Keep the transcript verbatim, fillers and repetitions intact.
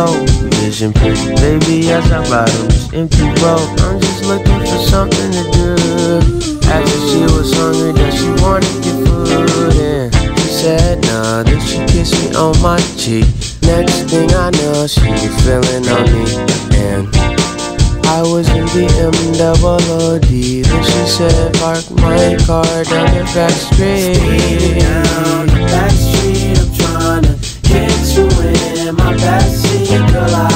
low, vision pretty baby as I bottom this empty boat. I'm just looking for something to do. Asked if she was hungry, does she wanna get food? And she said nah, then she kissed me on my cheek. Next thing I know, she was feeling on me, and I was in the M double O D. Then she said, park my car down the back street. Down the back street, I'm trying to get you in my backseat, girl. I